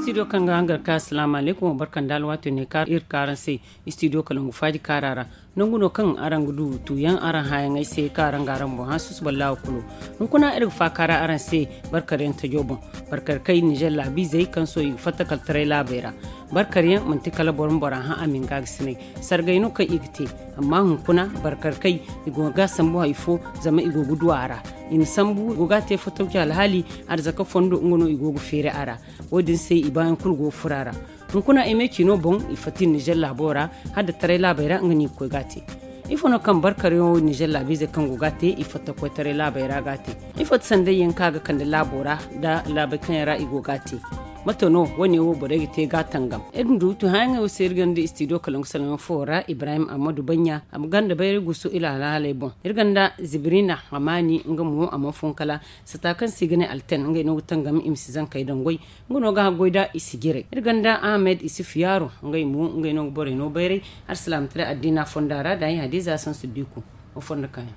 studio kan ga hangar ka assalamu alaikum barkan dal wato ne kar ir karan sai studio kan faji karara nanguno kan aran gudu to yan aran hayan ai sai karan garan bo hasus ballawo kulo in kuna ir fa kara aran sai barkaren ta jobon barkar kai Niger labi zai kan so yi fatakal tare labera barkar yan mantikala boron boran ha amin ga sine sargaino ka igte amma hun kuna barkar kai igo ga sambo haifo zama igo gudu ara in sambu igo ga te fotauki alhali arzaka fondo ngono igo gu fere ara wodin sai ibayan kulgo furara in kuna ime kino bon ifatin Niger labora hada tare labera ngani ko gate ifono kan barkar yo Niger labi zai kan gugate ifata ko tare labera gate ifat sande yin kaga kan da labora da labakan yara igo gate matono wani wo bore te gatangam edundu to hanga o sergande studio kalon salon fora Ibrahim Amadou Banya am ganda bayri gusu ila lalay bon irganda Zibrina Hamani ngamu amafon kala satakan sigane alten ngai no tangam imsizan kai dangoy ngono ga goida isigire irganda Ahmed Isifiyaro ngai mu ngai no bore no bayri arsalam tare adina fondara da hadiza san sudiku o fonda kan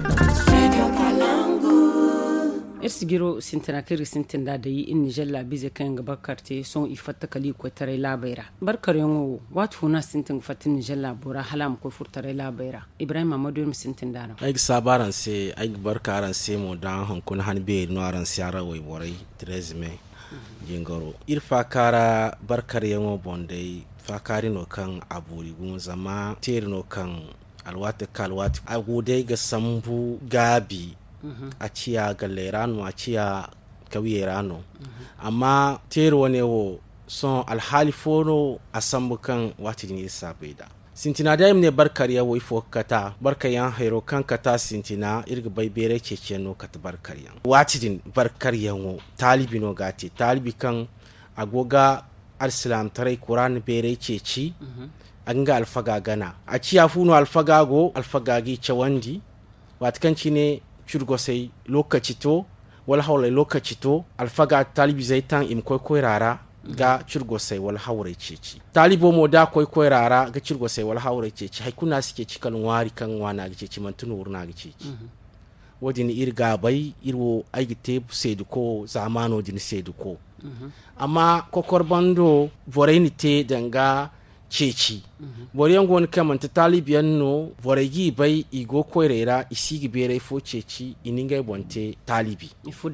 sigiro sintana kiri sintinda da yi in Niger labi zai kan gaba karte son ifatta kali ko tare labaira barkar yango watu funa sintin fatin Niger labora halam ko furtare labaira Ibrahim Amadou sintinda na ai sabaran se ai barkaran se mo dan hankun hanbe no aran siara wai borai 13 mai jingaro irfa kara barkar yango bondai fakari no kan aburi gun zama teri no kan alwata kalwata agudai ga sambu gabi a ciya galerano a ciya kawiyerano amma tero ne wo son alhali fono a sambukan wati ne sabaida sintina da ne barkar ya wo ifo kata barkar yan hairo kan kata sintina irga bai bere cece no kata barkar yan wati din barkar yan wo talibi no gati talibi kan agoga alislam tarai qur'an bere ceci anga alfaga gana a ciya funo alfaga go alfagagi cewandi watkanci ne curgo sai lokaci to wala hawla lokaci to alfaga talibi zai tan im koy rara ga curgo sai wala hawre ceci talibo mo da koy rara ga curgo sai wala hawre ceci hay kuna suke cikan wari kan wana ga ceci man tunu wurna ga ceci wodin irga bai irwo aigite sedu ko zamano din sedu ko amma kokorbando voreni te danga ceci boriyan gon kaman ta talibiyan no boregi bai igo koirera isigi bere fo ceci ininga bonte talibi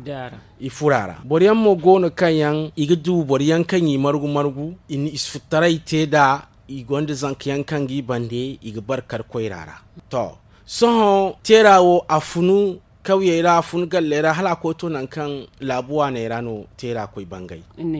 ifurara boriyan mo gono kanyan igdu boriyan kanyi margu in isfutarai te da igonde zankiyan kangi bande igbar kar koirara to so terawo afunu kawyera afun gallera hala ko to nan kan labuwa ne rano tera koi bangai in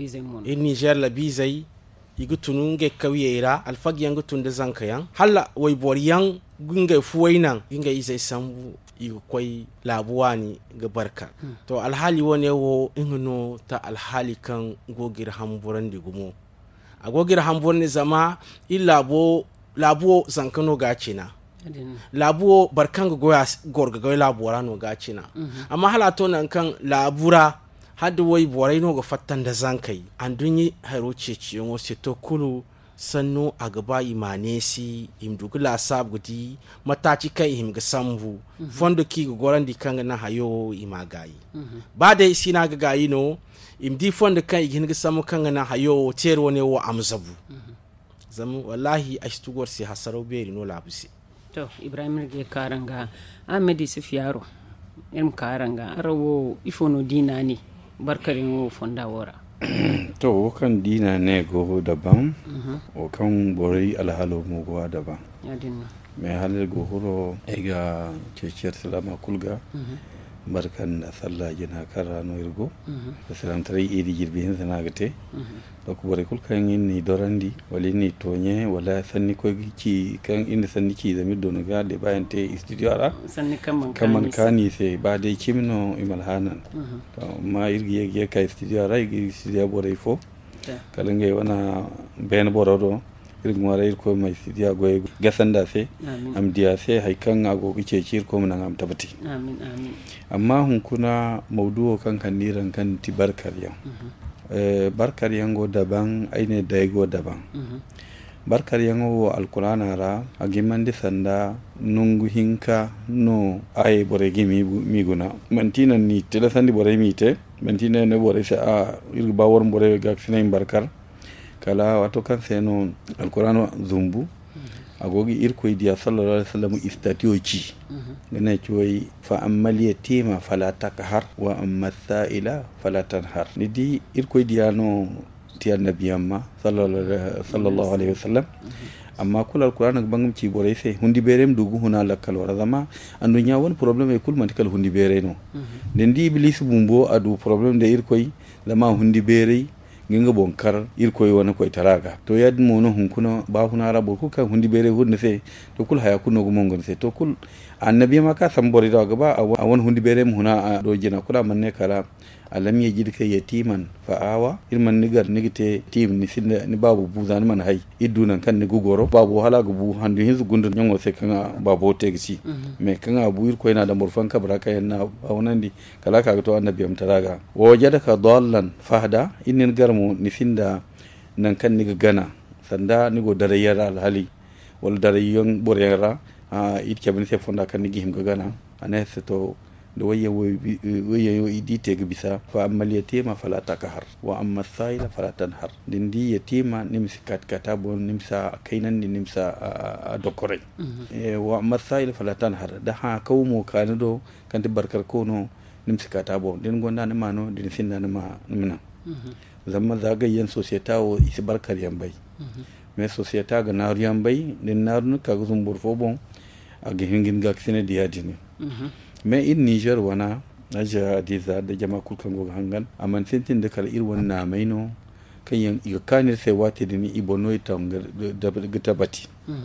Niger labi zai igutunu nge kawiyera alfagyan gutun da zankayan halla wai boriyan gunga fuwainan ginga izai sambu igukoi labuwani ga barka to alhali wone wo ingno ta alhali kan gogir hamburan digumo a gogir hamburan zama illabo labo zankano gacina labo barkan goya gorgagoy labura no gacina amma hala to nan kan labura hadda wai borai no ga fattan da zankai an dunyi haro ceci ngo seto kulu sanno a gaba imanesi imdugula sabgudi mataci kai him ga sambu fondo ki ga gorandi kan na hayo imagayi ba dai sina ga gayi no imdi fondo kai gin ga samu kan na hayo tero ne wa amzabu zamu wallahi ashtugor si hasaro beri no labusi to Ibrahim ge karanga Ahmed Sifiyaro karanga arawo ifono dina ne barkarin fonda wora to wakan dina ne go daban wakan bori alhalo mugo daban mai halal gohoro ega ceciyar salama kulga barkan da sallah jina karano irgo salam tare idi girbi hin sana gate to ko bore kulkan ni dorandi wali ni tonye wala sanni ko gici kan inda sanni ki da middo no ga de bayan te studio ara sanni kan kani sai ba dai kimno imal hanan to ma irgi ye kai studio ara irgi studio bore fo kalange wana ben borodo irgi mara ko mai studio go gasanda sai am dia sai haikan ago gice cir ko mun am tabati amin amma hun kuna maudu'o kan kaniran kan ti barkar yan barkar yan go daban aine da go daban barkar yango alqur'ana ra agimandi sanda nungu hinka no ay bore gimi miguna mantina ni tele sandi bore mite mantina ne bore sa a il bawor bore gaksina barkar kala wato kan seno alqur'ano zumbu agogi irkoy dia sallallahu alaihi wasallam istatioci gane coy fa ammal yatima fala takhar wa amma sa'ila fala tanhar nidi irkoy dia no ti annabiyamma sallallahu alaihi wasallam amma kula alquran bangam ci bore sai hundi berem dugu huna lakal wara zama andu nya won problem e kul man kal hundi bere no dendi iblis bumbo adu problem de irkoy zama hundi bere ginga bonkar irkoy wona koy taraga to yad mono hunkuna ba huna rabo ku kan hundi bere hunde se to kul haya kuno go mongon se to kul annabi ma ka sambori da gaba a won hundi bere mu huna do jina kula manne kala alam yajidka yatiman fa'awa irman nigar nigite tim ni sinda ni babu buzan man hay idunan kan ni gugoro babu hala gubu handu hinzu gundur nyongo se kan babu tegsi me kan abu irko ina da murfan kabra kai na bawunandi kala ka to annabi am taraga wajadaka dallan fahda inin garmu ni sinda nan kan ni gana sanda ni go darayara alhali wal darayon borera it kebin se fonda kan ni gihim gana anese to da waye idite ga bisa fa amma yatima fala takahar wa amma saila fala tanhar dindi yatima nimsi katkata bon nimsa kainan ni nimsa a dokore wa amma saila fala tanhar da ha kawmo kanado kan barkar kono nimsi kata bon din gonda ne mano din sinna ne ma nimna zamma zagayyan societa o isi barkar yambai me societa ga naru yambai din naru ka guzum burfo bon a gihingin ga kisene diadini mais in Niger wana aja diza da jama kulkan go hangan amman sentin da kal irwan na maino kan yan kanir sai wate da ni ibono ita da gitabati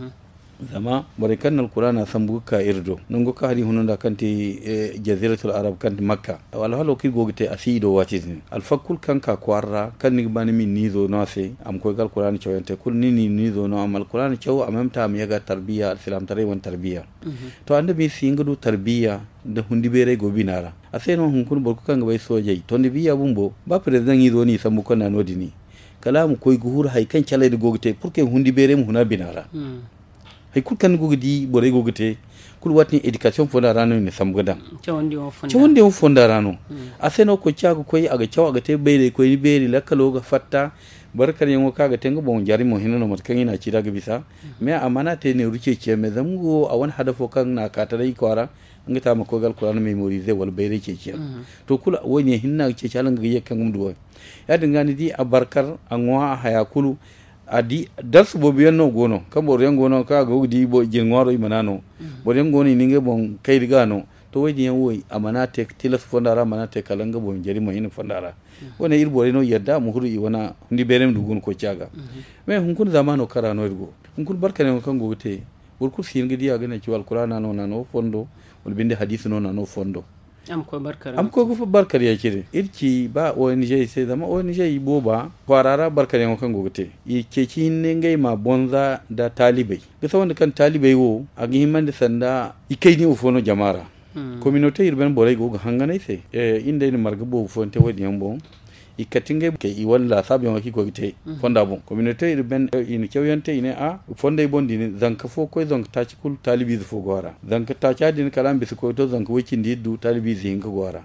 zama barikan alqur'ana sambuka irdo nungo ka hari hununda kanti jaziratul arab kanti makka wala halo ki gogite asido wati alfakul kan ka kwarra kan ni bani min nizo no se am ko gal qur'ani chawante kul ni nizo no am alqur'ani chaw amamta am yaga tarbiya alislam tare wan tarbiya to annabi singudu tarbiya da hundi bere go binara aseno hun kun borku kan bai soje to ndi biya bumbo ba president yizo ni sambu kana nodini kalamu koy guhur hay kan chale de gogite pour que hundi bere mu huna binara hay kul kan gogdi bore gogite kul watni education fonda rano ne samgada chawndi on fonda rano aseno ko chago koy aga chaw aga te bere koy bere lakalo ga fatta barkar yango kaga tengo bon jari mo hinno mat kan ina ci daga bisa me amana te ne ruke ce me zamgo a wani hadafo kan na katarai kwara ngata ma ko gal Qur'an memorize wal bere ce ce to kula wani hinna ce chalan ga yakan mumdu ya dingani di abarkar anwa haya kulu adi das bo biyanno gono kabo rengo no ka go di bo jingwaro imanano bo rengo ni ninge bon kai digano to wadi yan woy amana te tilas fondara amana te kalanga bo jeri mo hin fondara wona irbo reno yadda mu huru i wana ndi berem dugun ko ciaga me hun kun zamano karano irgo hun kun barkane kan go te burku sin gidi ya gane ci wal qur'ana no nano fondo wal binde hadith no nano fondo am ko barkar ya kire irki ba ONG sai zama ONG boba kwarara barkar yan kan gogote ke ki hinne ngai ma bonza da talibai ga wanda kan talibai wo a gihiman da sanda ikai ni ufono jamara communauté urbaine boray go hangane sai inda ni marga bo fonte wadi yambo ikatinge ke i walla sabe ma kiko gite fonda bon communauté urbaine in kyawante ine a fonda bondi ni zanka fo ko zanka taci kul talibi fo gora zanka taci din kalam bi ko to zanka wiki ndidu talibi zinga gora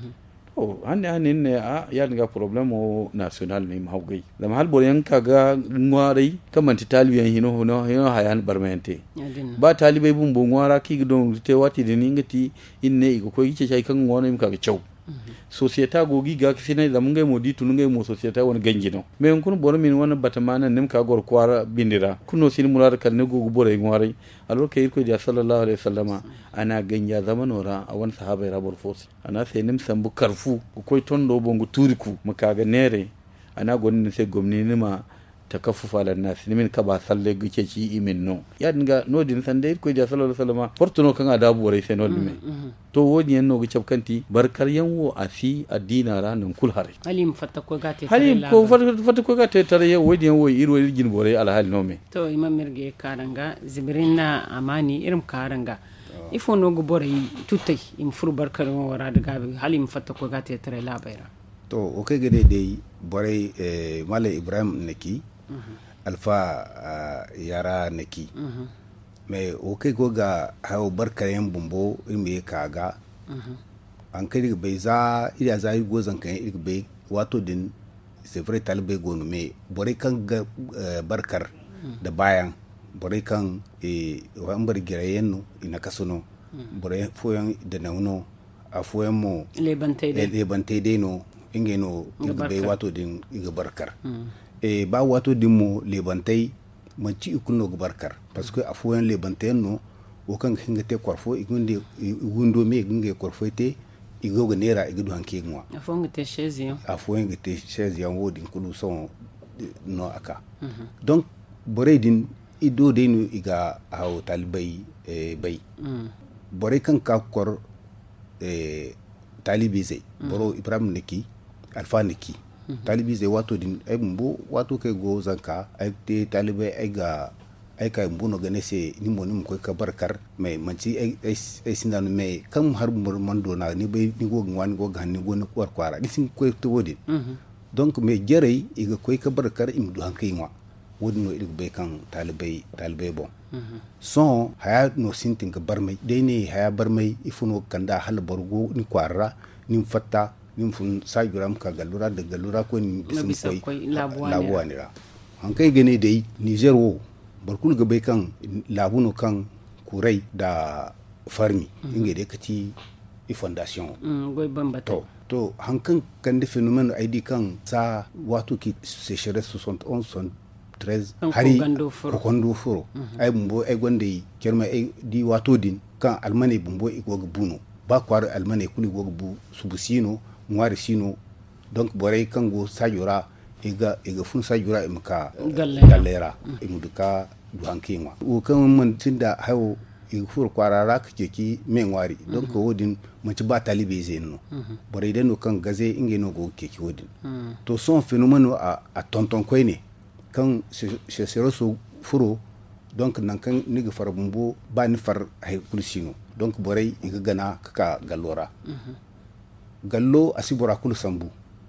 o hande ne a ya nga problem o national ne mahawgai da mahal boren kaga ngwarai kamanti talibiyan hino hayan barmente ba talibai bun bon ngwara ki don te wati din ngati inne ko yice chai kan ngwana im kaga chaw société gogi ga kisine da mungai modi tunungai mo société won ganjino me kun bor min wona batamana nim ka gor kwara bindira kuno sin murar kan ne gogu bore ngwari alor kay ko dia sallallahu alaihi wasallama ana ganja zamanora a won sahaba rabor fosi ana sai nim sambu karfu ko tondo bongu turiku makaga nere ana gonin sai gomni nima takaffufa lan nas nimin ka ba salle gice ci imin no ya dinga no din sande ko dia sallallahu alaihi wasallama fortuno kan adabu bore sai no dime to woni en no gice kanti barkar yanwo asi addina ranan kul hare halim fatta ko gate tare ya wodi en wo iro irgin bore alhal no me to imam mirge karanga zibrinna amani irim karanga ifo no go bore tutai im furu barkar wara daga halim fatta ko gate tare labaira to o kai gade dai bore mala ibrahim naki alfa yara naki mai o kai go ga hawo barkar yan bumbo me kaga an kai bai za ida za go zan kai bai wato din c'est vrai talibai gonu me bore kan ga barkar da bayan bore kan wan bar girayen ina kasuno bore foyan da nauno a foyan mo lebantai dai no inge no bai wato din ga barkar ba wato din mo lebantai manci ikuno ga barkar parce que a foyan lebantai no o kan hinga te korfo igunde gundo me gunge korfo te igoga nera igudu hanke ngwa afonga te chaise wodi kulu son no aka donc bore din ido de no iga hawo talibai bai bore kan ka kor talibi zai boro ibrahim niki alfa niki talibi zai wato din ay mbo wato kai go zanka ay te talibai ay ga ay ka mbuno gane se ni mo ko ka barkar mai manci ay sinanu mai kam har mando na ni bai ni go ngwan go gan ni go na kwara ni sin ko to wodi donc mai jerey iga ko ka barkar imdu hankai ngwa wodi no iga bai kan talibai bon son haya no sintin ka barmai dai ne haya barmai ifuno kanda hal borgo ni kwara ni fatta ni fun sajuram ka galura da galura ko ni bisin koy labuwa ni ra hankai gane dai Niger wo barkul ga bai kan labuno kan kurai da farmi inge da kati i fondation goy bambata to hankan kan da phenomenon ID kan sa wato ki sécheresse 71 73 hari ko kondo furo ay bumbo ay gonde kerma ay di wato din kan almane bumbo i goga buno ba kwar almane kuli goga bu subusino ngwari sino donc boray kan go sajura iga fun sajura imka galera imuduka duhankinwa o kan man tinda hawo igfur kwarara kake ki menwari donc wodin manci ba talibe zeno boray den no kan gaze inge no go keke wodin to son phénomène a tonton koy ne kan sero so furo donc nan kan niga far bumbo ba ni far hay kulsino donc boray iga gana kaka gallora gallo asibora kul sambu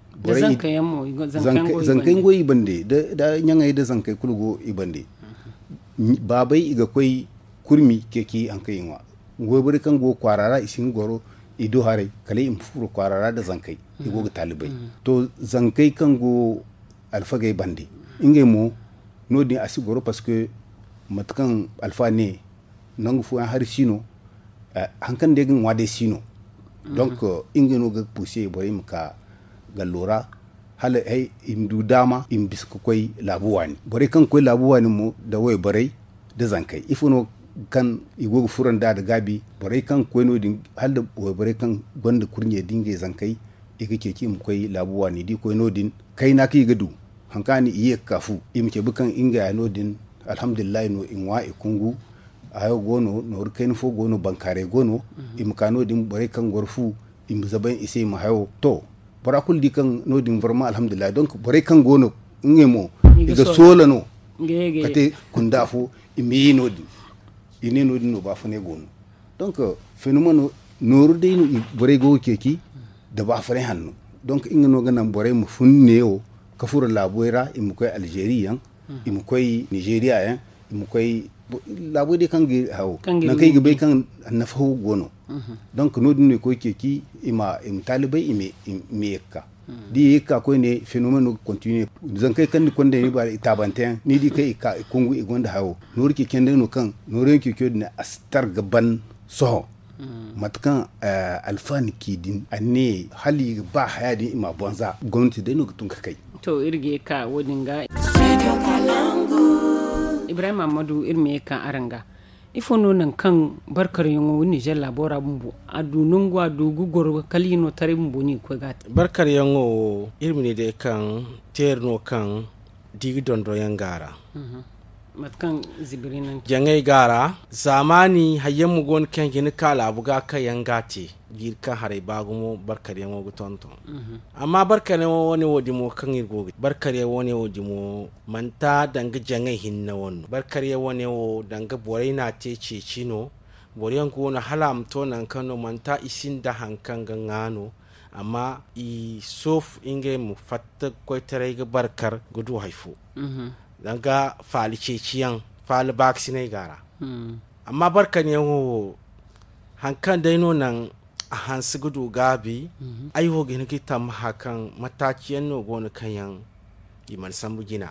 zankai go ibande da nyangay da zankai kulgo ibande babai iga koi kurmi keki an kai wa gobiri kan go kwarara isin goro ido hare kale in furo kwarara da zankai igo ga talibai to zankai kan go alfagai bande inge mo no din asigoro parce que matkan alfa ne nangu fu an har sino hankan de gan wade sino donc inge no ga pousser boy mka gallora hala hay imdu dama im bisko koy labuwani bore kan koy labuwani mo da way bare da zankai ifuno kan igogo furan da gabi bore kan koy no din halda way bare kan gonda kurnye dinge zankai ike keke im koy labuwani di koy no din kai na ki gadu hankani iye kafu im ke bukan inga ya no din alhamdulillah no inwa ikungu ayo gono no rukain fo gono bankare gono im kano din bare kan gorfu im zaban ise ma hayo to bara kul di kan no din vraiment alhamdulillah donc bare kan gono ngemo iga solano kate kunda fo imi no din ini no din no ba fa ne gono donc phénomène no rudai no bare go keki da ba fa ne hanno donc ingeno ganan bare mu funne o kafura labuera im koy algérien im koy nigeria im koy labo de kan ge hawo nan kai gibe kan nafahu gono donc no din ko keki ima im talibai ime yekka di yekka ko ne phénomène continue zan kai kan ko de ba tabanten ni di kai ka kungu e gonda hawo no riki kende no kan no riki ko ne astar gaban so matkan alfani kidin anne hali ba hayadi ima bonza gonti de no tun kai to irge ka wodin ga Ibrahim Amadou irme kan aranga ifo nonan kan barkar yango Niger labora bumbu adu nungu adu gugor kalino tare bumbu ni ko gat barkar yango irme de kan terno kan digi dondo yangara matkan zibirinan jangai gara zamani hayyamu gon kan gini kala buga ka yangati girka hare bagumo barkar yango gutonto amma barkar yango woni wodi mo kan irgo barkar yango woni wodi mo manta danga jangai hinna wonno barkar yango woni wo danga boraina te cecino boriyan ko na halam to nan kano manta isinda hankan gangano amma i sof inge mu fatta ko tare ga barkar gudu haifu danga fali ceciyan fali vaccine gara amma barkan yawo hankan daino nan a hansu gudu gabi aiwo gini kita hakan matakiyan no gona kayan iman sambu gina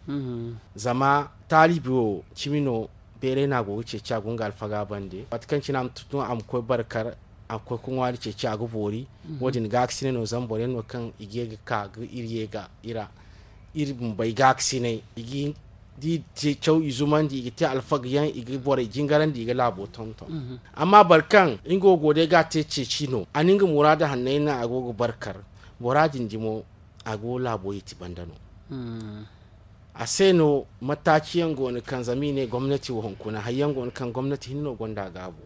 zama talibiyo cimino bere na go ce ca gunga alfaga bande patkan cinam tutun am ko barkar akwai kun wani ce ca go bori wodin gaksine no zambore no kan ige ka ga iriye ga ira irbin bai gaksine igi di ce chau izuman di ite alfaga yan igi bore jingaran di ga labo tonton amma barkan ingo gode ga te ce cino aninga murada hannaina agogo barkar boradin jimo ago labo yiti bandano a seno matakiyan goni kan zamine gwamnati wa hunkuna hayyan goni kan gwamnati hinno gonda gabo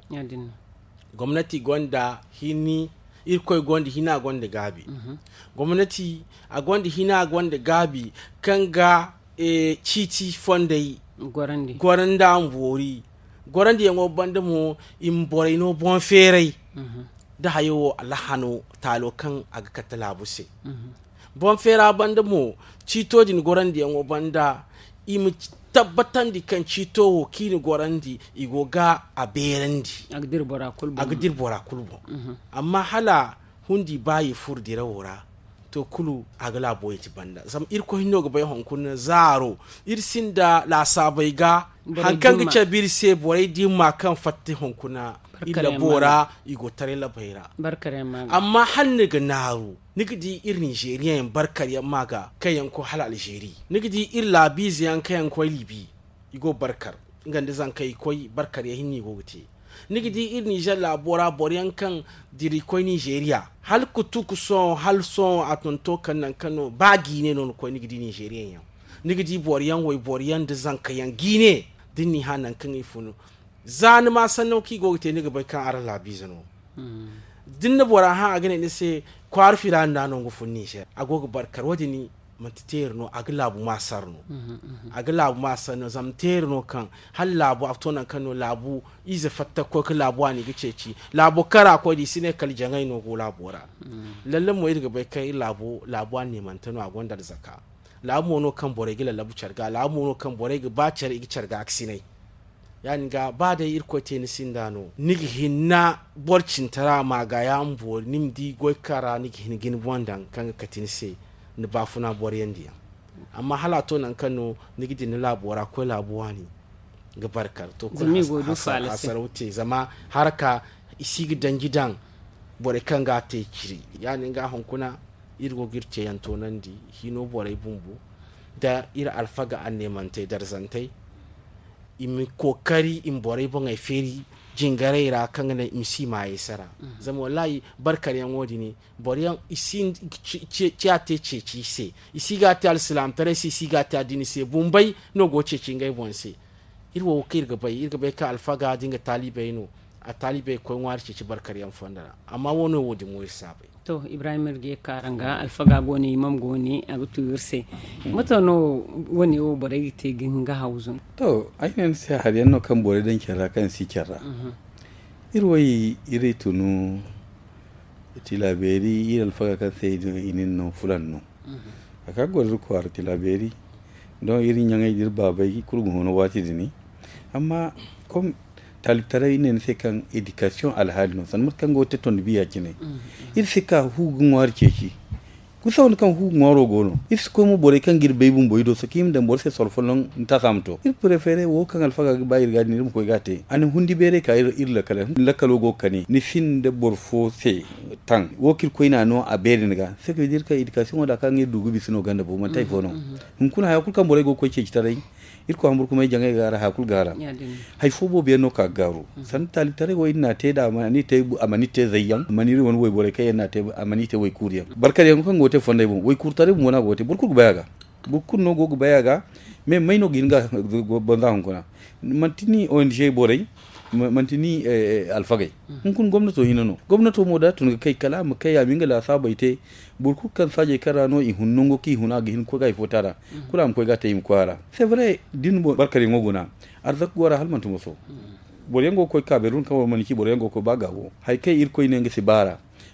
gwamnati gonda hini irkoi gondi hina gonda gabi gwamnati a gondi hina gonda gabi kan ga cici fondai gwaranda ambori gwaranda yango banda mo imbore no bon ferai da hayo alhano talo kan aga katalabuse bon fera banda mo cito din gorandi yango banda imi tabbatan di kan cito wo kini gorandi igoga a berandi agdir bora kulbo amma hala hundi bayi furdira wora to kulu agala boyti banda zam irko hinno go bay honkun zaro irsinda la sabai ga hankan ga cabir se boray di ma kan fatti honkuna illa bora igo tare la bayra barkare ma amma hanne ga naru nigdi ir Nigeria barkare ma ga kayan ko hal Algeria nigdi ir labiz yan kayan ko libi igo barkar ngande zan kai koy barkare hinni go gute nigdi ir Niger la bora boryan kan diri koy Nigeria hal kutuku son hal son atonto kan kano bagi ne non koy nigdi Nigeria yan nigdi boryan way boryan de zan kayan gine dinni hanan kan ifunu zani ma sanno ki go te ni ga kan ara labizano dinna bora ha agane ni se kwar fira ndano go funni she agogo barkar wadini mantiterno aglabu masarno aglabu masarno zamterno kan hal labu aftonan kano labu ize fatta ko ka labu ani giceci labu kara ko di sine kal jangai no go labora lalle mo irga bai kai labu ani mantano agonda da zaka labu no kan bore gila labu charga labu no kan bore ga ba char igi charga aksinai yani ga ba da irko te ni sindano nigi hinna borcin tara ma ga yambo nimdi goy kara nigi hingin bondan kan katinse ni bafuna boriyandiya amma halato nan kano nigi din labora ko labuwani ga barkar to ko asarauti zama harka isigi dangidan bore kan ga te kiri yani ga honkuna irgo girce yanto nandi hino bore bumbu da ira alfaga an nemante darzantai imi kokari in bore bon ai feri jingare ra kan na imsi mai sara zama wallahi barkar yan wodi ne bore yan isin ciate ceci se isiga ta alislam tare si isiga ta dini se bumbai no go ceci ngai bonse irwo kirga bai ka alfaga dinga talibai no a talibai ko ngwar ceci barkar yan fondara amma wono wodi mo sabai to Ibrahim Rge karanga alfaga goni imam goni agutu yurse mutano woni o bare te ginga hauzun to ainen sai har yanno kan bore dan kira kan si kira irwai ire tunu tilaberi ire alfaga kan sai inin no fulanno aka gol ko ar tilaberi don irin yangai dirba bai kurgun hono wati dini amma kom talitare ne sai kan education alhali no san kan go teton biya kine il sika hugun warke ki kusa on kan hugun waro gono is ko mo bore kan girbe bum boydo sakim da bor se solfolon nta samto il préféré wo kan alfaga bayir gadi ni ko gate an hundi bere ka irla kala lakalo go kani ni fin de bor fo se tan wo kir ko ina no a bere nga c'est que dire ka education da kan dugu bisino ganda bo man tay fono hun kuna ya kul kan bore go ko ce tarai irko hambur kuma jangai gara hakul gara hay fobo be no ka garu san tali tare wo ina te da amani te amani te zayyan amani won woy bore kay na te amani te woy kuriya barkar yan kan gote fonday bo woy kurtare mo na gote burku bayaga burku no go bayaga me mayno ginga bonda hon kuna mantini ONG bore mantini alfagay kun gwamnato hinano gwamnato mo da tun kai kala mu kai ya minga la sabaite burku kan saje karano i hunnungo ki huna ga hin ko ga fotara kula am ko ga tay mi kwara c'est vrai din bo barkari ngoguna arzak gora halmantu moso borengo ko kaberun kan man ki borengo ko bagawo hay kai ir ko inenge sibara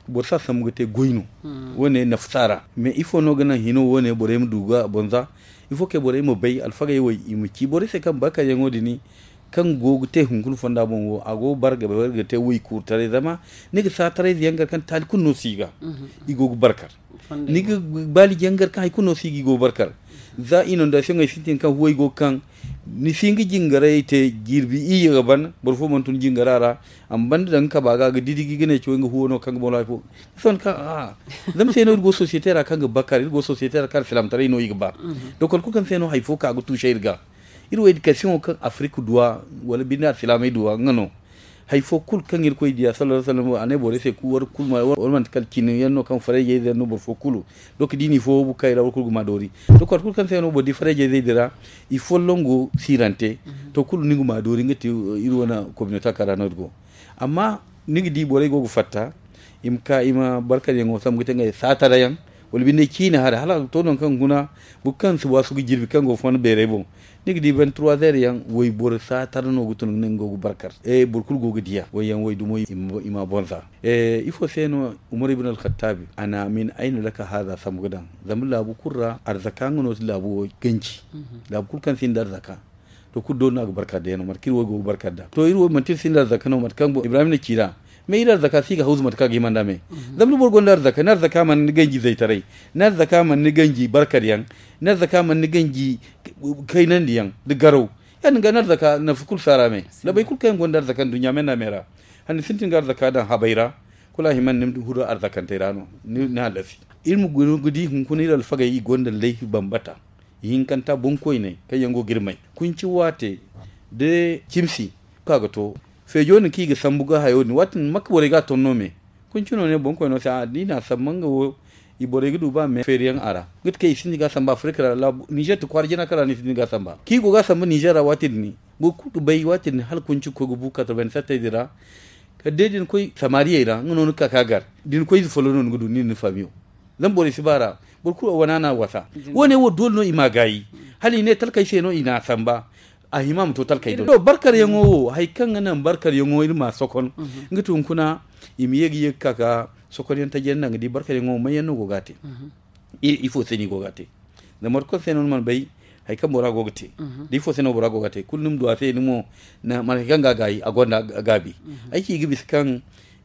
borsa samugate goyno wone nafsara me ifo no gana hino wone bore mu duga bonza ifo ke bore mu bay alfaga yoy imuki bore se kan baka yango dini kan gogu te hunkun fonda bongo ago barga te wuy kur tare zama niga sa tare yangar kan tal kunno siga igogu barkar niga bali yangar kan kunno sigi go barkar za inondation ay sitin kan wuy go kan ni singi jingare te girbi iya gaban borfo man tun jingarara am band dan ka baga ga didigi gene ci nga huwono kan mo lafo son ka dam seno go société ra kan ga bakar go société ra kar filam tare no yigba do kon ko kan seno hay fo ka go toucher irga iro education kan afrique doit wala binar filamay doit ngano hay fo kul kan ir koy dia sallallahu alaihi wasallam ane bore se ku war kul ma war man kal kin yanno kan fare je de no bor fo kulu donc dini fo bu kay rawol kul ma dori to ko kul kan seno bo di fare je de dira il faut longo sirante to kul ningu ma dori ngati ir wana communauté karano go amma nigi di bore go fatta ima barka de ngo sam gite ngay satara yang wala binde kina hada hala to non kan guna bu kan su wasu jirbi kan go fon bere bon nigi di 23h yang woy bor satara no gutun ngo barkar burkul go gidiya woy yang woy dumoy ima bonza il faut seno umar ibn al-khattab ana min ayna laka hada sam gudan zamla bu kurra arzaka ngono labu ganci labu kul kan sin dar zakka to ku do na barka de no markir wo go barka da to irwo mantir sin dar zakka no markan bo ibrahim ne kira me ira zakka siga hauzu matka gi manda me zamlu bor gondar zakka nar zakka man ni ganji zai tarai nar zakka man ni ganji barkar yang nar zakka man ni ganji kainan diyan de garo yan ga nar zakka na fukul sarame la bai kul kan gondar zakkan dunya men na mera han sintin gar zakka dan habaira kula himan nim huru arzakan tirano ni na lafi ilmu gudi hun kun ira alfaga yi gondal laifi bambata yin kanta bonkoi ne kai yango girmai kun ci wate de kimsi kaga to fejo ni kiga sambuga hayo ni watin makbore ga tonno me kun ci no ne bonkoi no sa dina samanga wo ibore gidu ba me feriyan ara git kai sin ga samba afrika la niger to kwarjina kala ni sin ga samba ki go ga samba niger watin ni bo ku bai watin hal kun ci ko gubu 87 dira ka dedin koy samariya ira ngono ka kagar din koy folo non gudu ni famio zan bore sibara burku wanana wasa wone wo dolno imagayi hali ne talkai seno ina samba a himam to talkai do barkar yango hay kan nan barkar yango irma sokon ngitun kuna imiyegi kaka sokon yanta jenna ngidi barkar yango mayenno gogate il faut seni gogate da marko seno man bay hay kan bora gogate di faut seno bora gogate kullum do ate nimo na man ganga gayi agonda gabi aiki gibi kan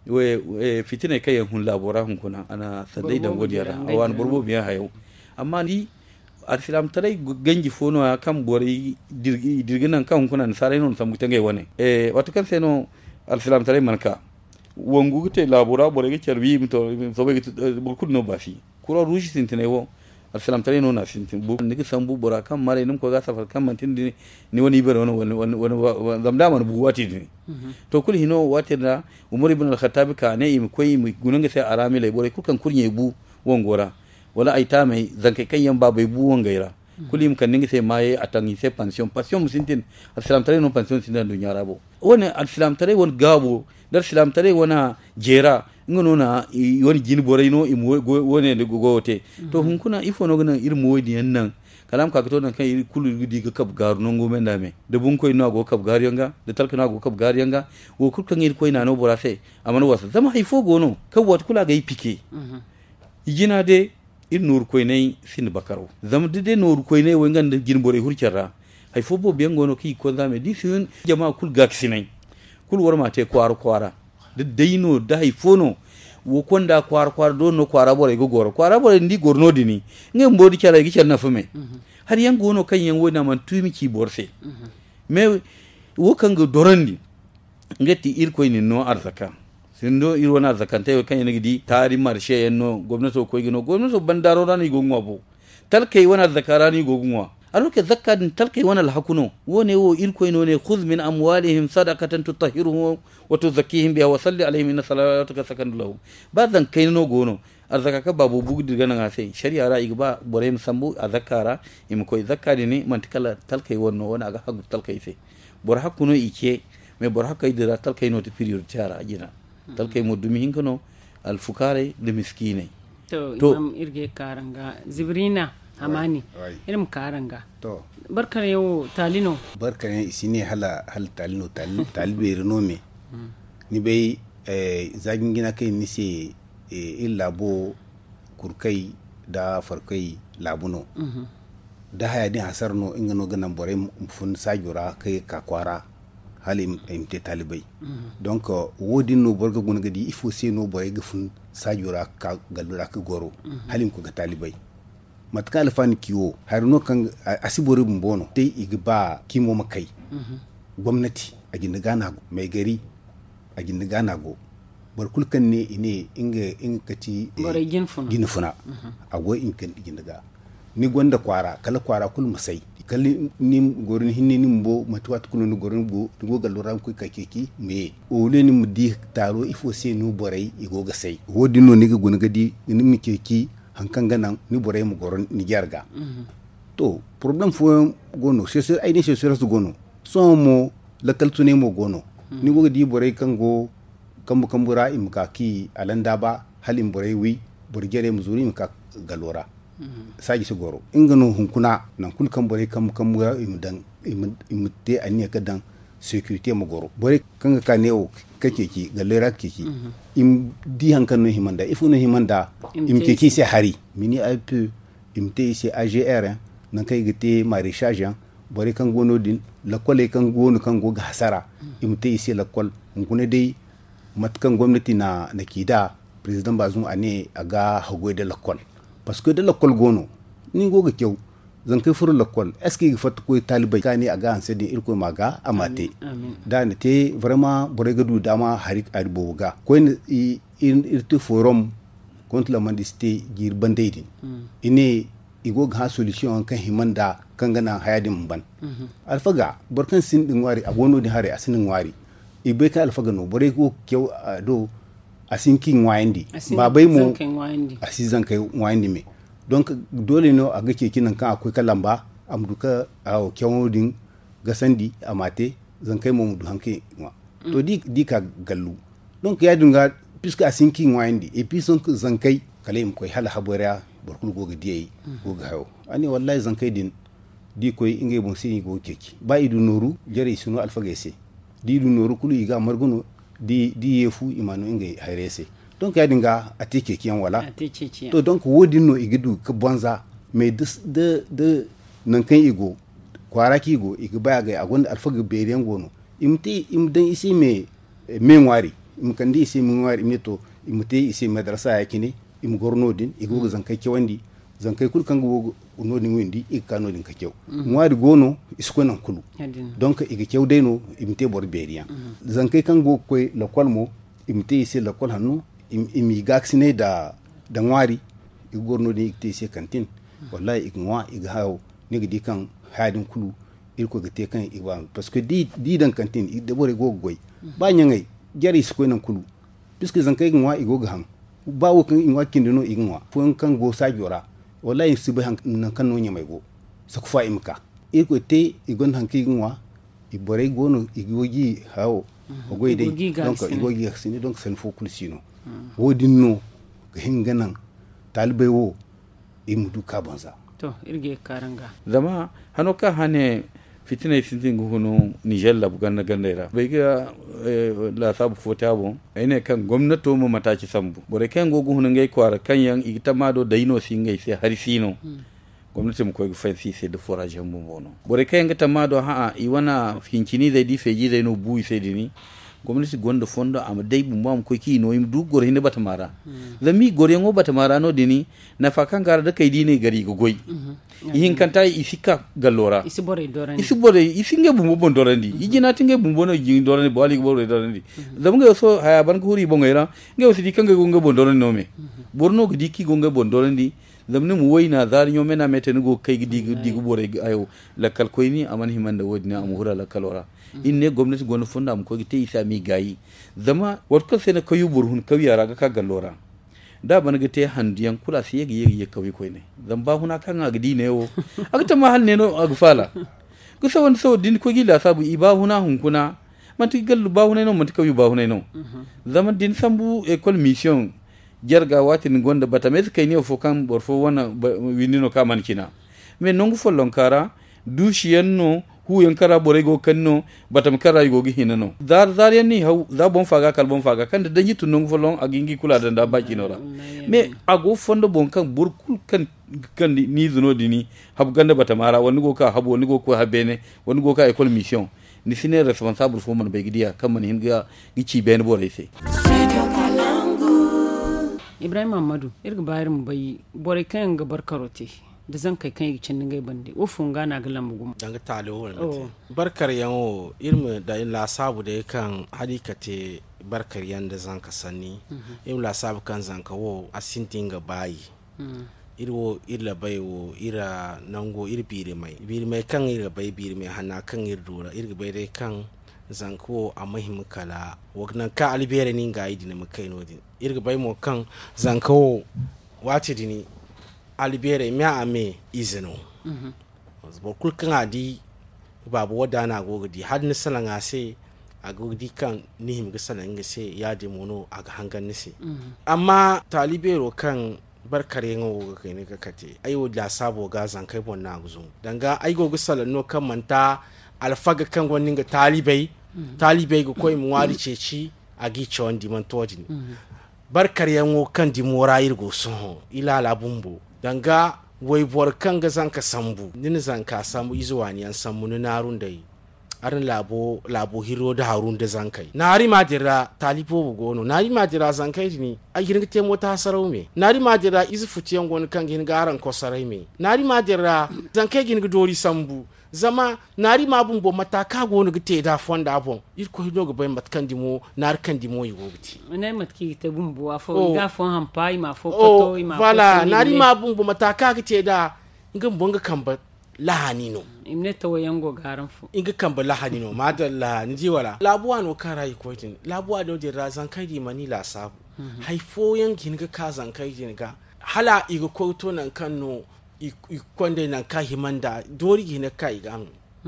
we fitina kai hun labora hun kuna ana sadai da godiyara awan burbo biya hayo amma ni arsilam tarai ganji fono kan bori dirginan kan kuna sarai non samu tangai wane wato kan seno arsilam tarai manka wongu te labora bore ke cerbi mito so be burkul no bafi kuro ruji sintene wo arsilam tarai non asintin bu nigi sambu bora kan mare nim ko ga safar kan mantin ni woni bere woni zamda man bu wati ni to kul hino wati da umar ibn al-khattab ka ne im koyi mu gunanga sai arami lai bore kukan kurnye bu wongora wala aita mai zankai kan yan babai bu wangaira kulim kan ningi sai mai atangi sai pension musintin al-islam tare no pension sinan dunya rabo wona al-islam tare won gabo dar islam tare wona jera ngono na woni jin bore no im wone de gogote to hun kuna ifo no gana irmo wodi nan kalam ka to nan kan kulu gudi ga kab garu non go men dame de bun koy no go kab garu yanga de talka no go kab garu yanga wo kul kan ir koy na no bora sai amana wasa zama haifo gono kan wat kula ga yipike yina de ir nur koy nay sin bakaro zam de nur koy nay wengan de gin bore hurcerra haifo bo biyan gono ki ko zame di sun jama kul gaksinai kul warma te kwara de deyno da haifo no wo konda kwar do no kwara bore go goro kwara bore ndi gorno dini ngem bodi kala gi cerna fume har yan gono kan yan wona man tumi ki borse me wo kan go dorandi ngati ir koy ni no arzaka sindo ir wona arzakante kan yan gidi tari marshe en no gomnato koy gino gomnato bandaro rani go ngwabo talkay wona zakarani go ngwa aluke zakka din talkay wona alhakuno wone wo ir koy no ne khudh min amwalihim sadaqatan tutahhiruhum wa tuzakkihim biha wa salli alaihim inna salataka sakanun lahum badan kay no gono arzaka ka babu bugu diga nan sai shari'a ra igba bore sambu azakara im koy zakkari ni mantikala talkay wonno wona ga hagu talkay sai bor hakuno ike me bor hakay dira talkay no to period tiara ajina talkay mo dumi hinkono al fukare de miskine to imam irge karanga zibrina amani irim karanga to barkar yau talino barkar isine hal talino talbe reno me ni bai zagin gina kai ni se in labo kurkai da farkai labuno da haya din hasar no inga no ganan bore fun sajura kai kakwara hali imte talibai donc wodi no borga gun gadi il faut c'est no bore ga fun sajura ka galura ka goro halim ko ga talibai matka alfani kiwo har no kan asibori mbono dai igba kimo makai gwamnati a gindigana mai gari a gindigana go barkul kan ne ine inga kati bore ginfuna ago in kan gindiga ni gonda kwara kala kwara kul masai kalli nim gorin hinni nim bo matuwat kulu ni gorin go galloran ku kakeki me o le ni mudi taro ifo se no borai igo ga sai wodi no ni ga gun gadi ni mi keki hankan ganan ni borai mu goron ni jarga to problem fo gono c'est ay ni c'est su gono so mo la kaltune mo gono ni go di borai kango kambura imka ki alanda ba halin borai wi burgere mu zuri imka galora saji su goro ingano hunkuna nan kul kan bore kam ga imute aniya kadan security mo goro bore kan ka neo kake ki galera keke im di hankan no himanda ifu no himanda im keke se hari mini alpe imte se AGR nan kai gite maréchage bore kan gono din la kole kan gono kan go ga hasara imte se la kol hunkuna dai matkan gwamnati na kida president Bazoum ane aga hagoy de la kol parce que de l'école gono ni goga kew zan kai furu l'école est ce que fat ko talibai kani aga an sedi irko maga amate da ne te vraiment bore gadu dama harik aribo ga ko in irte forum contre la mendicité gir bandeidi ine igoga ha solution kan himanda kan gana hayadin ban alfaga barkan sin din wari agono di hare asinin wari ibe ka alfaga no bore go kew do asinkin wayandi ba bai mu asizan kai wayandi me donc dole no a ga kekinan kan akwai kalamba amduka a kyawodin gasandi amate zan kai mu du hanke wa to di ka gallu donc ya dunga puisque asinkin wayandi et puis son zan kai kale mu koi hala habora barkul goga diyai goga hayo ani wallahi zan kai din di koi inge bon sini go keki ba idu noru jare sunu alfa gese di idu noru kulu iga marguno di yefu imanu inga hairese donc ya dinga atike kiyan wala to donc wodi no igidu ka bonza mais de nan kan igo kwara ki igo igba ga agon alfaga beriyan gono imdan isi me ngwari imkandi isi me ngwari imito imte isi madrasa yakini im gornodin igo zan kai kewandi zan kai kul kan go nodin windi ikano din ka kew ngwari gono isko nan kulu donc igi kew deno imte bor beriyan zan kai kan go koy la kolmo imte isi la kol hanu imi gaksine da ngwari igi gornodin ikte isi kantin wallahi igwa ighaw nigi di kan hadin kulu irko gate kan igwa parce que di dan kantin de bore go goy ba nyangai jari isko nan kulu puisque zan kai ngwa igo gaham ba wo kan ingwa kindino igwa fon kan go sajora wallahi sibe han nan kan no nyamai go sakfa imka irko te igon hanki ngwa ibore gono igogi hawo ogoy de donc igogi sini donc sen fo kulsino wodinno hinganan talbe wo imudu kabanza to irge karanga zama hanoka hane fitina sintin guhunu Niger la buganna gandera bai ga la sabu fota bon ene kan gwamnato mu mataki sambu bore kan go guhunu ngai kwara kan yan igita mado daino singai sai har sino gwamnati mu ko fansi sai da forage mu bono bore kan ngata mado ha i wana finkini da di feji da no bui sai dini gwamnati gonda fondo am dai bu mam ko ki no im du gore ne batamara zami gore ngo batamara no dini na fakan gar da kai dine gari go goy ihin kanta isika gallora isi bore isinge bu bon dorandi ijina tinge bu bono jing dorandi bali bore dorandi zamga so haya ban ko huri bongaira nge sidi kanga go bon dorandi no me borno go diki go bon dorandi zamne mu wayna zar nyome na meten go kai digu bore ayo lakal koyni aman himanda wodina am hura lakal wara inne gwamnati gonu fonda am ko gite isa mi gayi zama watka sene kayu burhun kawiyara ga ka gallora da ban ga te handiyan kula sai yegi kawi koy ne zan ba huna kan agdi ne yo agta ma hal ne no agfala ku sawon so din ko gila sabu iba huna hunkuna man ti gallu ba huna no man ti kawi ba huna no zaman din sambu école mission jarga watin gonda bata mes kay ne fo kan bor fo wana winino ka man kina mais nongu follon kara dushiyanno hu yan kara bore go kanno batam kara go gi hinano zar yan ni hau za bon faga kal bon faga kan da danyi tunun folon agingi kula da baki nora me ago fondo bon kan burkul kan ni zuno dini hab ganda batamara wani go ka habo wani go ko habene wani go ka école mission ni sine responsable fo man be gidiya kan man hinga gici ben bore sai Ibrahim Amadou irga bayar mu bai bore kan ga barkarote da zan kai kan yicin ngai bande o funga na galan bugum danga tale wala barkar yanwo ilmu da illa sabu da kan hadikate barkar yanda zan ka sani illa sabu kan zan ka wo asintinga bayi irwo irla baywo ira nango irbire mai kan irga bay bire mai hana kan irdura irga bay dai kan zanko a mahimmin kala wagnan ka albere ni ga idina makai nodin irga bay mo kan zanko wati dini albere mi ame izino bo kulkan adi babu wadana gogodi har ni salanga se a gogodi kan nihim ga salanga se ya de mono aga hangan ni se amma talibero kan barkare ngo ga kai ne ka kate ayo da sabo ga zankai bonna guzo danga ai gogo salano kan manta alfaga kan gonin ga talibai ga koy mu wari ceci a gicho wandi man tojini barkare ngo kan di mora irgo so ila la bumbo danga wai bor kan ga zanka sambu nin zanka samu izuwani an sammu narun dai arin labo hiro da harun da zankai nari madira talibo bugono nari madira zankai ni a girin te mota sarau me nari madira izu futiyan gon kan gin garan ko sarai me nari madira zankai gin dori sambu zama nari mabun bo mataka gonu gite da fonda bon irko hido go bayin matkan dimo nar kan dimo yi gobiti ne matki te bumbu afo ga fon hampai ma fo koto ma fo wala nari mabun bo mataka gite da ngam bonga kamba lahani no imne to yango garan fu inga kamba lahani no madalla nji wala labuwa no kara yi koitin labuwa do de razan kai di mani la sabu haifo yankin ga kazan kai din ga hala iga koto nan kan no ikonde nan ka himanda dori gine kai gan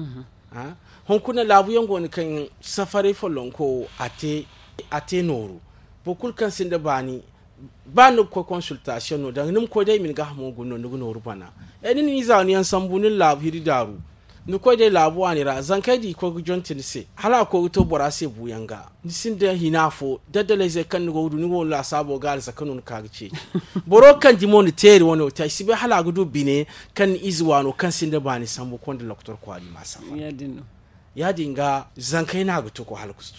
ha hon kuna labu yango ne kan safari folon ko ate noru bokul kan sinda bani ba no ko consultation no dan nim ko dai min ga mo gunno no rubana eni ni za ni an sambunin labu hiri daru ni ko dai labu ani ra zan kai di ko jontin se hala ko to bora se buyanga ni sinda hinafo dadale ze kan go du ni go la sabo gal sakanu ka gice boro kan di mon teri wono ta sibe hala gudu bine kan izwano kan sinda bani sambu kon da doktor ko ali masafa ya dinga zan kai na gutu ko halkustu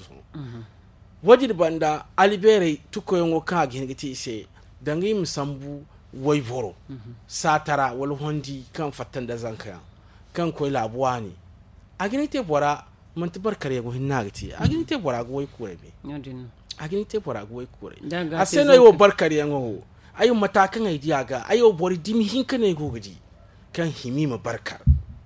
wajid banda alibere tuko yongo ka gingiti se dangi musambu waivoro satara wal hondi kan fatan da zanka kan koy labuwa ne agini te bora man tabar kare go hinnagati agini te bora go way kure be agini te bora go way kure asena yo barkare yango ayo matakan ai diaga ayo bori dimi hinkane go gidi kan himima barkar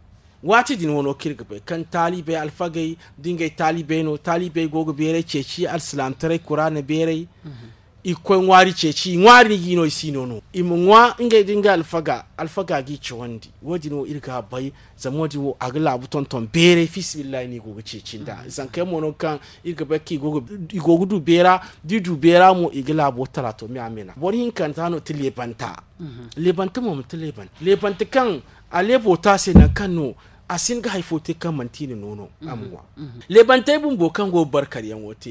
wati din wono kirga be kan talibe alfagai dingai talibe no talibe gogo bere ceci alislam tare qur'an bere iko ngwari ceci ngwari gino isino no imwa ingai dinga alfaga gi chwandi wodi no irga bai zamodi wo agla butonton bere fisbillahi ni gogo ceci da zankai mono kan irga be ki gogo du bera didu bera mo igla bo talato mi amena bori hin kan tano tilebanta lebanta mo lebanta kan alebo ta se na kano asin ga haifote kan mantini nono amwa lebanta bumbo kan go barkar yan wote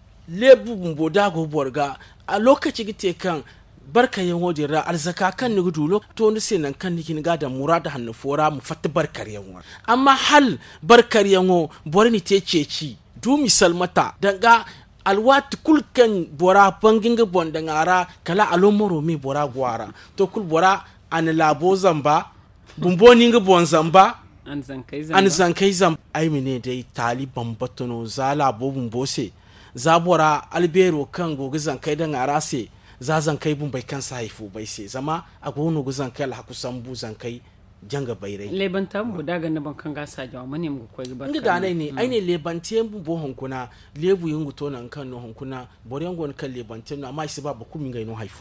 lebu bumbo da go borga a lokaci gite kan barkar yan wode ra arzaka kan ni gudu to ni se nan kan ni ga da murada hannu fora mu fatta barkar yan wa amma hal barkar yan wo borni te ceci du misal mata daga alwati kulkan bora banginga bonda ngara kala alomoro mi bora gwara to kul bora an labo zamba bumbo ninga bon zamba an zankai zamba ai mine dai taliban batono zala bo bumbo se zabora albero kan gogo zankai da ngara se za zankai bumbai kan saifu bai se zama agono go zankai la kusambu zankai janga bayrai lebanta mu daga na bankan gasa jawa mane mu koyi barka inda ganai ne aine lebante mu bo honkuna lebu yungu to nan kan no honkuna borengo kan lebante no amma shi ba ku min gaino haifu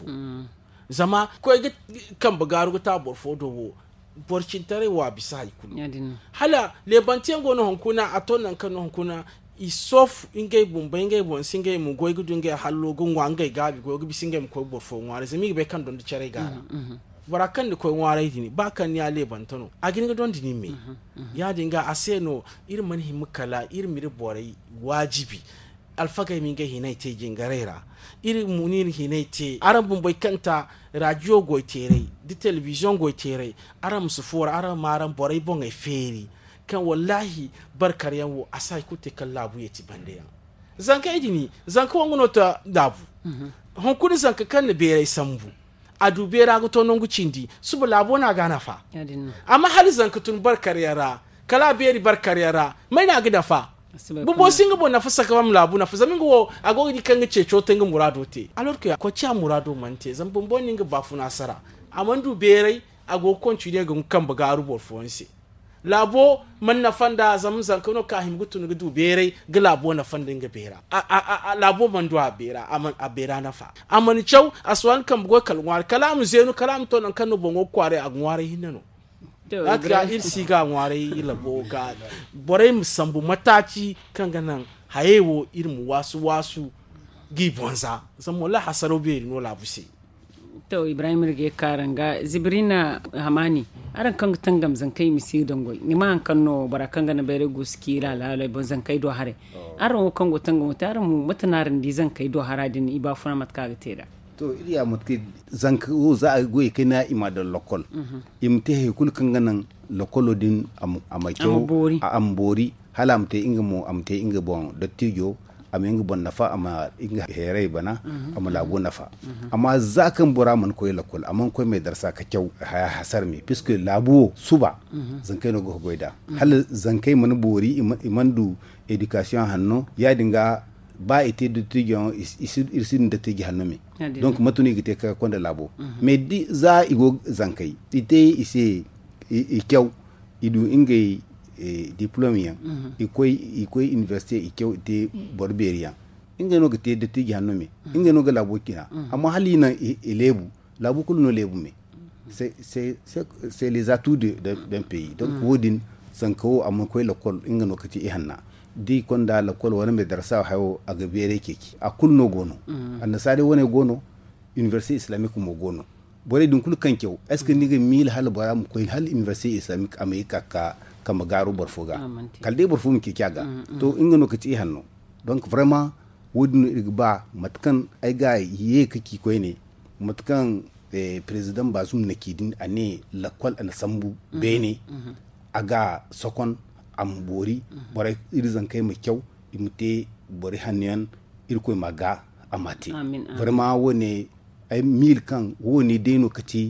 zama ko kan bugaru ta borfodo wo borcin tare wa bisa ikulu hala lebante ngo no honkuna aton nan kan no honkuna isof ingay bumba ingay bon singay mu goy gudu ingay hallo gunwa ingay gabi goy gubi singay mu ko borfo ngware zemi be kan don cere gara bara kan da koy warai dini ba kan ya le bantano a gin don dini me ya dinga aseno irin man himkala irin mi borai wajibi alfaga min ga hinai te jingarera irin munir hinai te aran bumbai kanta radio goitere di television goitere aran su fora aran maran borai bon ai feri kan wallahi barkar yanwo asai kutte kallabu yati bande zanka idini zanka wanguno ta dabu hon kudi zanka kan bere sambu adu bera go to nongu cindi subu labo na gana fa amma hali zanka tun barkar yara kala beri barkar yara mai na gida fa bubo singa bo na fasa kam labu na fasa mingo ago di kanga cecho tenga murado te alors que ko cha murado mante zan bombo ninga bafu nasara amandu bere ago konchu ne ga kan baga rubo fonse labo man na fanda zan kano ka himgutu ne du bere ga labo na fanda nga bera a labo man do a bera aman a bera na fa aman chaw aswan kan bugo kalwar kalam zenu kalam to nan kanu bongo kware a ngware hinano aka irsi ga ngware labo ga bore musambu mataci kan ganan hayewo irin wasu gibonza zamola hasaro be no labusi to Ibrahim rige karanga zibrina hamani aran kan tangam zankai misi dongoi ni ma kan no barakan gana bere guski la bon zankai do hare aran kan go tangam taran mu matanarin di zankai do haradin iba funa matka ga teda to iriya mutki zanku za a goyi kina ima da lokol imte he kul kan ganan lokolo din amakyau a ambori halamte inga mo amte inga bon dattijo ama inga bon nafa ama inga herai bana ama lago nafa amma zakan bura man koyi lokol amma koyi mai darsa ka kyau hasar mi puisque labo suba zankai no go goida hal zankai man bori imandu education hanno ya dinga ba ite de tijon isin de tigi hanome donc matuni gite ka konda labo mais di za igo zankai ite ise ikyaw idu ingay diplôme ikoy université ikyaw ite borberia ingay no gite de tigi hanome ingay no labo kina amma halina elebu labo kul no lebu me c'est les atouts d'un pays donc wodin sanko amma koy lokol ingay no kati ihanna di konda la kol wona me darsa hayo aga bere keki a kulno gono annasare wona gono université islamique mo gono bore dun kul kankew est ce que ni ga mil hal baram ko hal université islamique america ka kama garu barfoga kalde barfu mi kyaga to ingano kati hanno donc vraiment wodin igba matkan ay ga ye kaki ko ne matkan président Bazoum nakidin ane la kol an sambu bene aga sokon am bori bore irizan kai mai kyau imute bori haniyan irko maga amati vraiment woni ay mil kan woni deno kati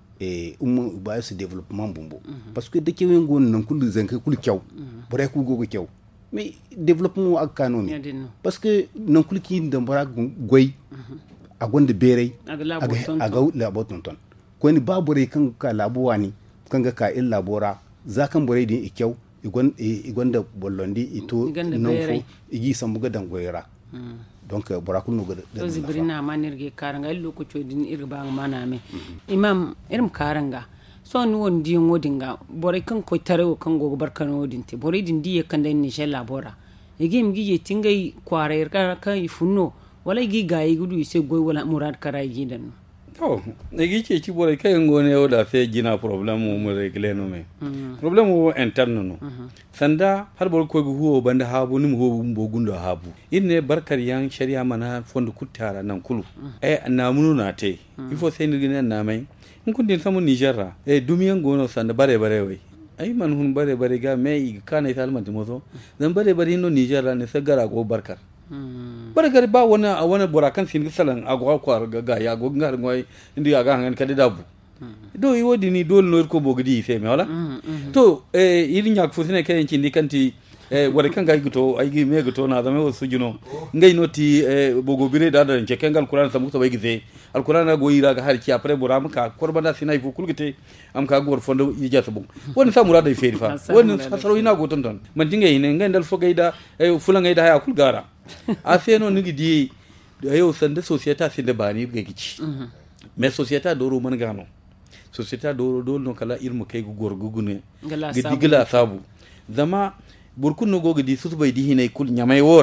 ba su développement bumbo parce que dake wen gon nan kullu zan kai kul kyau bore ku gogo kyau mais développement akano mi parce que nan kulki da bara goy a gonda bere aga labo tonton ko ni ba bore kan ka labuwani kan ga ka il labora zakan bore din kyau igonda bollondi ito nonfo igi sambuga dangoyera donc borakul no gada to zibrina manirge karanga illo ko chodin irba mana me imam irim karanga so ni won di ngodinga bore kan ko tarewo kan go barkano dinte bore din di kan den ni shella bora igi mgi yetingay kware kan ifunno wala igi gayi gudu ise goy wala murad karay gidan to egi ce ci bore kay ngone o da fe gina problème mo regle no me problème o interne no sanda har bor ko huwo banda habu nim ho bo gundo habu inne barkar yan sharia mana fondo kuttara nan kulu namunu na te il faut sen ngene na mai in kun din samu Nigerra dumiyan gono sanda bare wai ay man hun bare ga mai kana salman timoso zan bare no Nigerra ne sagara go barkar barkar ba wani burakan sin salan agwa kwar ga ya go ngar ngoy indi aga hangan kadi dabu do yi wodi ni dol no ko bogdi fe me wala to yiri nyak fu sene kayen cindi kanti wala kan ga gito ay gi me gito na zame wasu juno ngai noti bogo bire da da ke kangal qur'an samu to bay gize alquran go yira ga har ki après buram ka korbanda sinay fu kulgite am ka gor fondo yija sabu woni sa murada fe fa woni saro ina go ton ton man tinga ine ngai dal fo gayda fulan gayda haya kul gara a feno nigi di yau sanda societa sin da bani ga gici mais societa doro man gano societa doro no kala irmu kai gorgugu ne gidi gila sabu zama burkun no gogidi su bai di hinai kul nyamai wora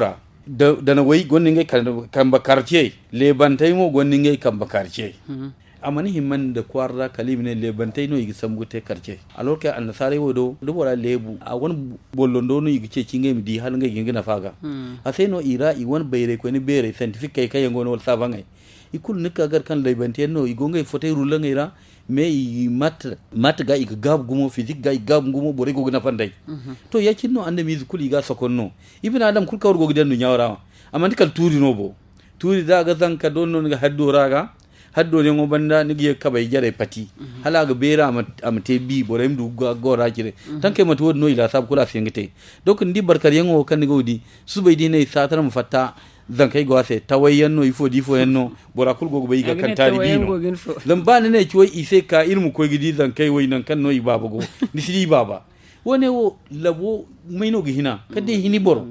da na wai gonni ngai kan bakarce lebantai mo gonni ngai kan bakarce amani himman da kwarra kalim ne lebantai no igi samgute karce alors que an sare wodo do bora lebu a won bollondo no igi ce cinge mi di hal ngai ginga na faga a sai no ira i won bayre ko ni bere scientifique kai ngono wal sabangai ikul nika gar kan lebantai no igo ngai fotai rulan ngai ra me i mat ga i gab gumo physique ga i gab gumo bore go na fandai to yakin no ande mi kuli ga sokonno ibina adam kul kawr go gidan no nyawra amman kal turi no bo turi da ga zanka don no ga haddo raga haddo ne ngo banda ni ge kabay jare pati hala ga bera amate bi bore mdu go rakire tanke mat wod no ila sab kula fengete donc ndi barkar yango kan ni godi subay di ne satar mu fatta zankai go ase tawayyan no ifo yanno bora kul go bay ga kan tari bino dan ba ne ciwai ise ka ilmu ko gidi zankai wai nan kan no ibaba go ni sidi baba wone wo labo maino gi hina kade hini boro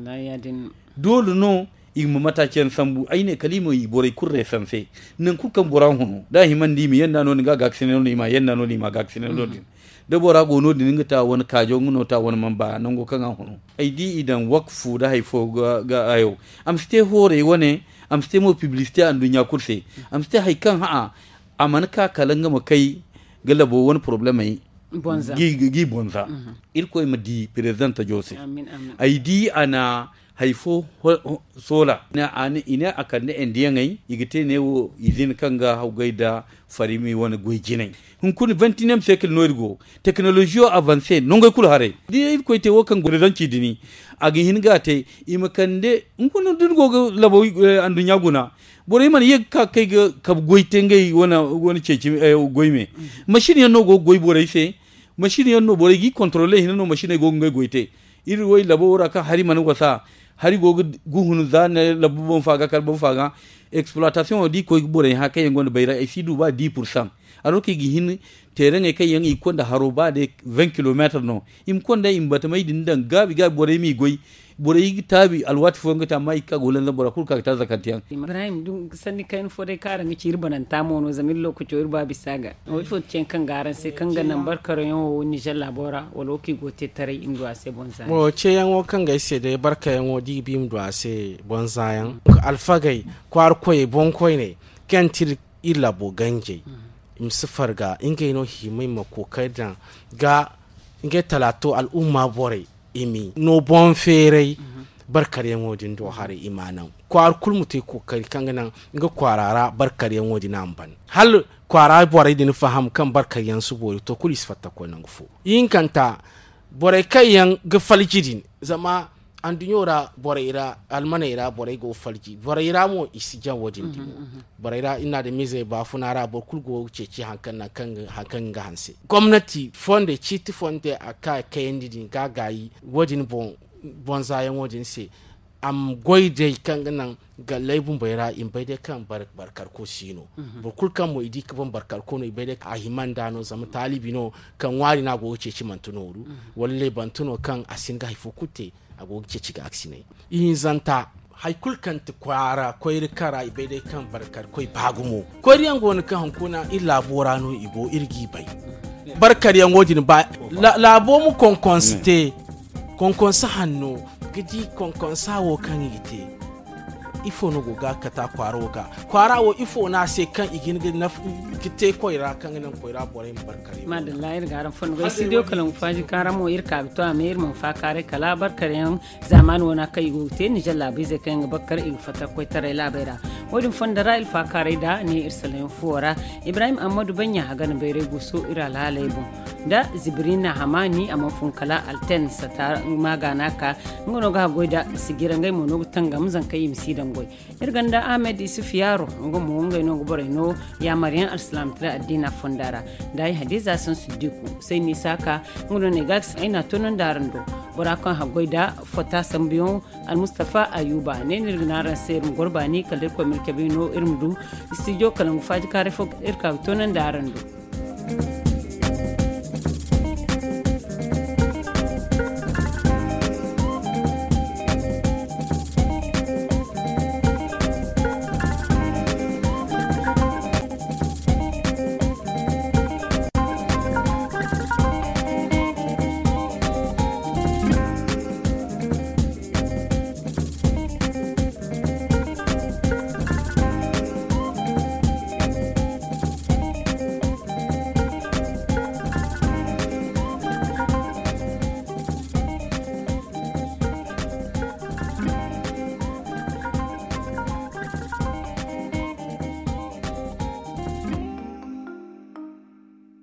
dole no igma mataken sambu aine kalimo yi borai kurre sanse nan kukan boran hunu da himan di mi yanda no ga gaksine no ma yanda no ma gaksine no da bora go no din ngata wani kajo ngono ta wani mamba nan go kan hunu ai di idan wakfu da haifo ga ayo am ste hore wone am ste mo publicité an dunya kurse am ste haikan ha aman ka kalanga makai galabo wani problem ai bonza gi bonza irko ma di president Jose ai di ana haifo sola ina akan ne endiyangai igite ne wo izin kanga haugaida farimi wani goijinai hun kun 29e siècle noirgo technologie avancée nonga kul hare di ko te wo kan gore zanci dini agi hinga te imakande kun dirgo labo andu nyaguna bore man yeg ka kai ga kab goite ngai wani ceci goime machine yanno go goy bore se machine yanno bore gi contrôler hinno machine go ngai goite iri woy labo wora ka hari man wasa hari go guhunu zane labu bon faga kal bon faga exploitation di ko bore ha kay ngon bayra e sidu ba 10% alors que gi hin terrain e kay yang i konda haro ba de 20 km no im konda im bata mai din dan gabi bore mi goy bore yi tabi alwati fo ngata mai ka golan bora kul ka ta zakatiyan Ibrahim dun sanni kain fo dai karan ci irbanan tamo no zamin lokaci irba bisaga o fo cen kan garan sai kan ganan barkar yo ni jalla bora walo ki gote tare imdo ase bonza mo ce yan wo kan ga ise dai barka yan wo di bim do ase bonza yan alfagai kwar koy bon koy ne kan tir illa bo ganje im sifar ga ingai no himai makokai dan ga ingai talato al'umma bore imi no bon fere barkar yan wodin do hare imanan kwar kulmute ko kari kangana nga kwarara barkar yan wodin amban hal kwara bore din faham kan barkar yan su bore to kulis fatta ko nan fu yin kanta bore kai yan ga faljidin zama an dunyora bore ira almana ira bore go falji bore ira mo isija wodin dimo bore ira ina da mize ba funara bo kulgo ceci hankan na hankan ga hanse gwamnati fonde chiti fonde aka kayendi din gagayi wodin bonza yan wodin se am goide kan nan ga laibun bayra in baide kan barkar ko sino bo kulkan mo idi kan barkar ko no baide a himanda no zama talibi no kan wari na go ceci mantunoru walle bantuno kan asinga hifukute agogi ce ciga aksine yin zanta haikul kan ta kwara koyri kara ibe dai kan barkar koy bagumo koyri yango wani kan hankuna illa borano igo irgi bai barkar yango din ba labo mu konkonsa hanno gidi konkonsa wo kan yite ifo no goga kata kwara wo ifo na se kan igin na kite koyra kan nan koyra bore barkare madalla ir garan fon go studio kalan faji karamo ir ka to amir mun fa kare kala barkare yan zaman wona kai go te ni jalla bi ze kan bakkar il fata koy tare labera wodin fon da ra'il fa kare da ni irsalen fuwara Ibrahim Ahmadu Banya hagan bayre guso ira lalaibu da Zibrina Hamani amon fun kala alten sata magana ka ngono ga goida sigira ngai mono tanga muzan kai misidan goy irganda Ahmed Isufiyaro ngomo ngai no gore no ya Mariam Al-Islam tra addina fondara dai hadiza san sudiku sai ni saka ngono ne gax aina tonon darando bora kan ha goida fota sambiyon Al Mustafa Ayuba ne nirgana ser gorbani kalir ko milkabino irmudu studio kalan faji kare fok irka tonon darando